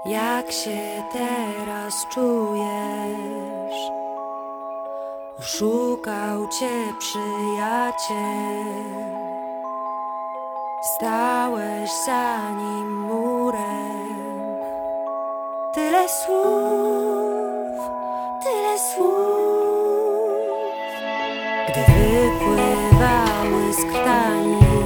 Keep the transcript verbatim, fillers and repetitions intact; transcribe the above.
Jak się teraz czujesz? Szukał cię przyjaciel, stałeś za nim murem. Tyle słów, tyle słów, gdy wypływały z krtani.